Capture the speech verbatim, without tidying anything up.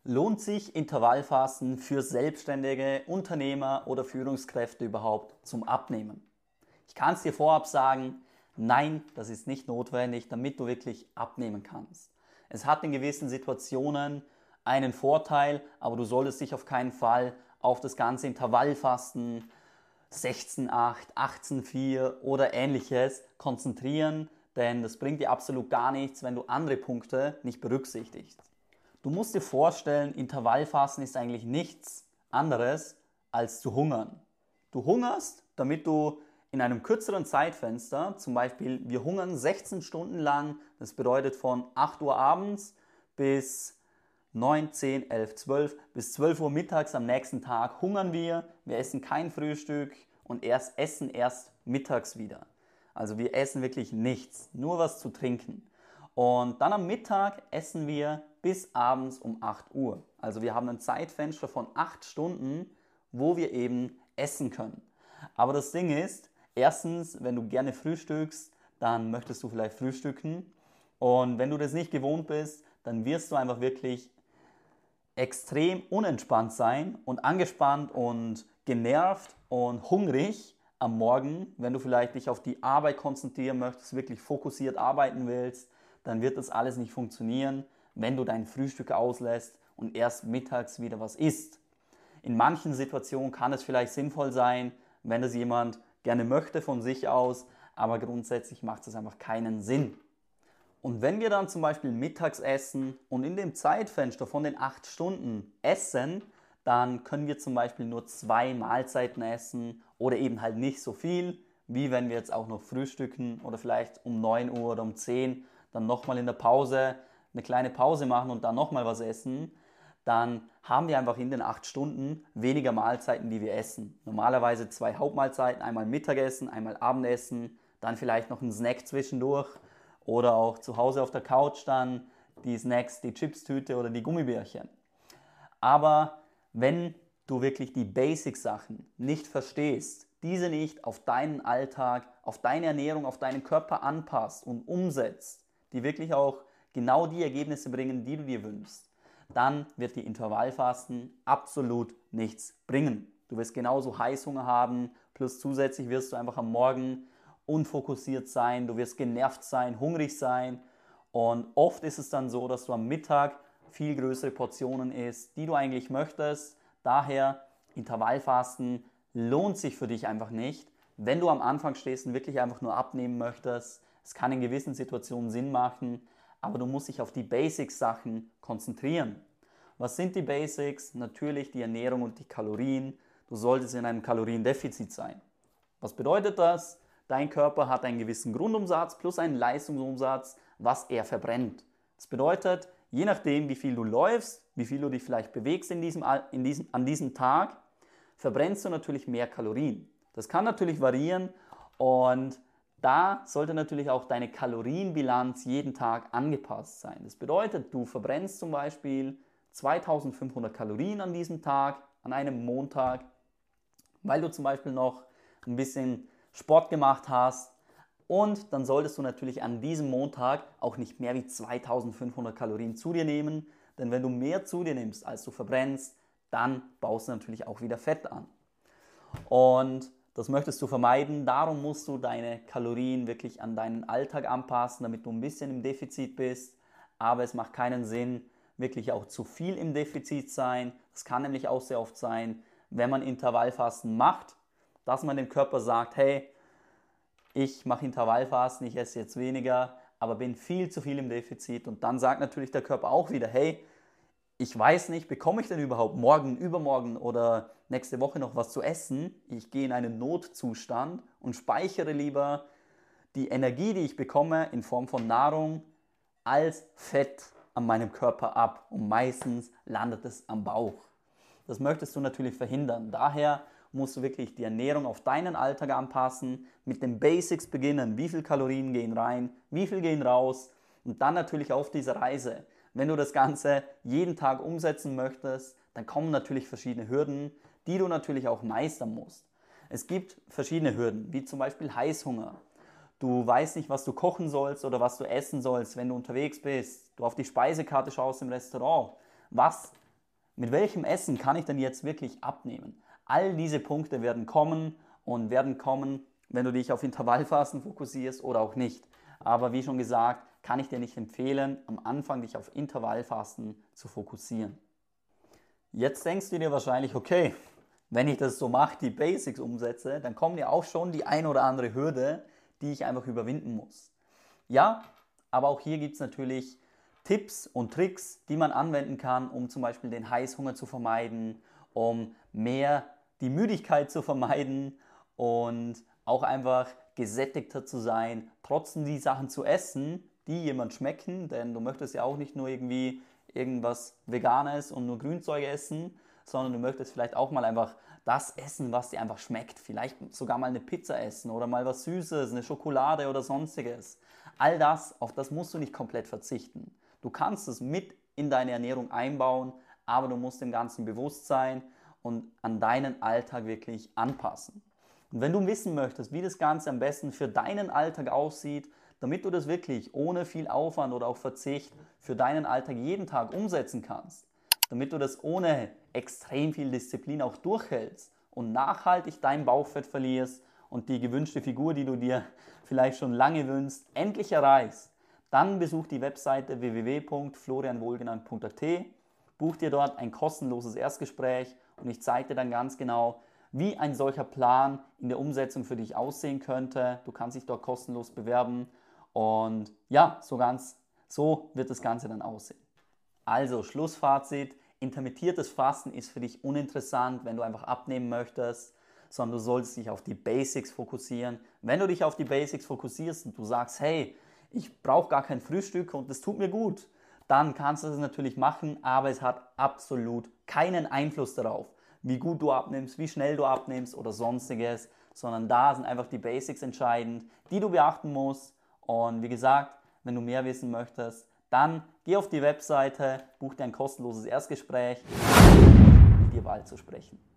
Lohnt sich Intervallfasten für Selbstständige, Unternehmer oder Führungskräfte überhaupt zum Abnehmen? Ich kann es dir vorab sagen, nein, das ist nicht notwendig, damit du wirklich abnehmen kannst. Es hat in gewissen Situationen einen Vorteil, aber du solltest dich auf keinen Fall auf das ganze Intervallfasten sechzehn acht, achtzehn vier oder ähnliches konzentrieren, denn das bringt dir absolut gar nichts, wenn du andere Punkte nicht berücksichtigst. Du musst dir vorstellen, Intervallfasten ist eigentlich nichts anderes als zu hungern. Du hungerst, damit du in einem kürzeren Zeitfenster, zum Beispiel wir hungern sechzehn Stunden lang, das bedeutet von acht Uhr abends bis neun, zehn, elf, zwölf, bis zwölf Uhr mittags am nächsten Tag hungern wir. Wir essen kein Frühstück und erst essen erst mittags wieder. Also wir essen wirklich nichts, nur was zu trinken. Und dann am Mittag essen wir bis abends um acht Uhr. Also wir haben ein Zeitfenster von acht Stunden, wo wir eben essen können. Aber das Ding ist, erstens, wenn du gerne frühstückst, dann möchtest du vielleicht frühstücken. Und wenn du das nicht gewohnt bist, dann wirst du einfach wirklich extrem unentspannt sein und angespannt und genervt und hungrig am Morgen, wenn du vielleicht dich auf die Arbeit konzentrieren möchtest, wirklich fokussiert arbeiten willst, dann wird das alles nicht funktionieren, wenn du dein Frühstück auslässt und erst mittags wieder was isst. In manchen Situationen kann es vielleicht sinnvoll sein, wenn das jemand gerne möchte von sich aus, aber grundsätzlich macht es einfach keinen Sinn. Und wenn wir dann zum Beispiel mittags essen und in dem Zeitfenster von den acht Stunden essen, dann können wir zum Beispiel nur zwei Mahlzeiten essen oder eben halt nicht so viel, wie wenn wir jetzt auch noch frühstücken oder vielleicht um neun Uhr oder um zehn dann nochmal in der Pause eine kleine Pause machen und dann nochmal was essen, dann haben wir einfach in den acht Stunden weniger Mahlzeiten, die wir essen. Normalerweise zwei Hauptmahlzeiten, einmal Mittagessen, einmal Abendessen, dann vielleicht noch ein Snack zwischendurch oder auch zu Hause auf der Couch dann die Snacks, die Chipstüte oder die Gummibärchen. Aber wenn du wirklich die Basic-Sachen nicht verstehst, diese nicht auf deinen Alltag, auf deine Ernährung, auf deinen Körper anpasst und umsetzt, die wirklich auch genau die Ergebnisse bringen, die du dir wünschst, dann wird die Intervallfasten absolut nichts bringen. Du wirst genauso Heißhunger haben, plus zusätzlich wirst du einfach am Morgen unfokussiert sein, du wirst genervt sein, hungrig sein und oft ist es dann so, dass du am Mittag viel größere Portionen isst, die du eigentlich möchtest. Daher Intervallfasten lohnt sich für dich einfach nicht. Wenn du am Anfang stehst und wirklich einfach nur abnehmen möchtest, es kann in gewissen Situationen Sinn machen, aber du musst dich auf die Basics-Sachen konzentrieren. Was sind die Basics? Natürlich die Ernährung und die Kalorien. Du solltest in einem Kaloriendefizit sein. Was bedeutet das? Dein Körper hat einen gewissen Grundumsatz plus einen Leistungsumsatz, was er verbrennt. Das bedeutet, je nachdem, wie viel du läufst, wie viel du dich vielleicht bewegst in diesem, in diesem, an diesem Tag, verbrennst du natürlich mehr Kalorien. Das kann natürlich variieren und da sollte natürlich auch deine Kalorienbilanz jeden Tag angepasst sein. Das bedeutet, du verbrennst zum Beispiel zweitausendfünfhundert Kalorien an diesem Tag, an einem Montag, weil du zum Beispiel noch ein bisschen Sport gemacht hast. Und dann solltest du natürlich an diesem Montag auch nicht mehr wie zweitausendfünfhundert Kalorien zu dir nehmen. Denn wenn du mehr zu dir nimmst, als du verbrennst, dann baust du natürlich auch wieder Fett an. Und das möchtest du vermeiden, darum musst du deine Kalorien wirklich an deinen Alltag anpassen, damit du ein bisschen im Defizit bist. Aber es macht keinen Sinn, wirklich auch zu viel im Defizit sein. Das kann nämlich auch sehr oft sein, wenn man Intervallfasten macht, dass man dem Körper sagt, hey, ich mache Intervallfasten, ich esse jetzt weniger, aber bin viel zu viel im Defizit. Und dann sagt natürlich der Körper auch wieder, hey, ich weiß nicht, bekomme ich denn überhaupt morgen, übermorgen oder nächste Woche noch was zu essen? Ich gehe in einen Notzustand und speichere lieber die Energie, die ich bekomme in Form von Nahrung, als Fett an meinem Körper ab. Und meistens landet es am Bauch. Das möchtest du natürlich verhindern. Daher musst du wirklich die Ernährung auf deinen Alltag anpassen, mit den Basics beginnen. Wie viel Kalorien gehen rein, wie viel gehen raus und dann natürlich auf diese Reise. Wenn du das Ganze jeden Tag umsetzen möchtest, dann kommen natürlich verschiedene Hürden, die du natürlich auch meistern musst. Es gibt verschiedene Hürden, wie zum Beispiel Heißhunger. Du weißt nicht, was du kochen sollst oder was du essen sollst, wenn du unterwegs bist. Du auf die Speisekarte schaust im Restaurant. Was Mit welchem Essen kann ich denn jetzt wirklich abnehmen? All diese Punkte werden kommen und werden kommen, wenn du dich auf Intervallfasten fokussierst oder auch nicht. Aber wie schon gesagt, kann ich dir nicht empfehlen, am Anfang dich auf Intervallfasten zu fokussieren. Jetzt denkst du dir wahrscheinlich, okay, wenn ich das so mache, die Basics umsetze, dann kommt ja auch schon die ein oder andere Hürde, die ich einfach überwinden muss. Ja, aber auch hier gibt es natürlich Tipps und Tricks, die man anwenden kann, um zum Beispiel den Heißhunger zu vermeiden, um mehr die Müdigkeit zu vermeiden und auch einfach gesättigter zu sein, trotzdem die Sachen zu essen, die jemand schmecken, denn du möchtest ja auch nicht nur irgendwie irgendwas Veganes und nur Grünzeug essen, sondern du möchtest vielleicht auch mal einfach das essen, was dir einfach schmeckt. Vielleicht sogar mal eine Pizza essen oder mal was Süßes, eine Schokolade oder sonstiges. All das, auf das musst du nicht komplett verzichten. Du kannst es mit in deine Ernährung einbauen, aber du musst dem Ganzen bewusst sein und an deinen Alltag wirklich anpassen. Und wenn du wissen möchtest, wie das Ganze am besten für deinen Alltag aussieht, damit du das wirklich ohne viel Aufwand oder auch Verzicht für deinen Alltag jeden Tag umsetzen kannst, damit du das ohne extrem viel Disziplin auch durchhältst und nachhaltig dein Bauchfett verlierst und die gewünschte Figur, die du dir vielleicht schon lange wünschst, endlich erreichst, dann besuch die Webseite w w w punkt florian wohlgenannt punkt a t, buch dir dort ein kostenloses Erstgespräch und ich zeige dir dann ganz genau, wie ein solcher Plan in der Umsetzung für dich aussehen könnte. Du kannst dich dort kostenlos bewerben und ja, so ganz so wird das Ganze dann aussehen. Also Schlussfazit, intermittiertes Fasten ist für dich uninteressant, wenn du einfach abnehmen möchtest, sondern du sollst dich auf die Basics fokussieren. Wenn du dich auf die Basics fokussierst und du sagst, hey, ich brauche gar kein Frühstück und das tut mir gut, dann kannst du das natürlich machen, aber es hat absolut keinen Einfluss darauf, wie gut du abnimmst, wie schnell du abnimmst oder sonstiges, sondern da sind einfach die Basics entscheidend, die du beachten musst. Und wie gesagt, wenn du mehr wissen möchtest, dann geh auf die Webseite, buch dir ein kostenloses Erstgespräch, um mit dir bald zu sprechen.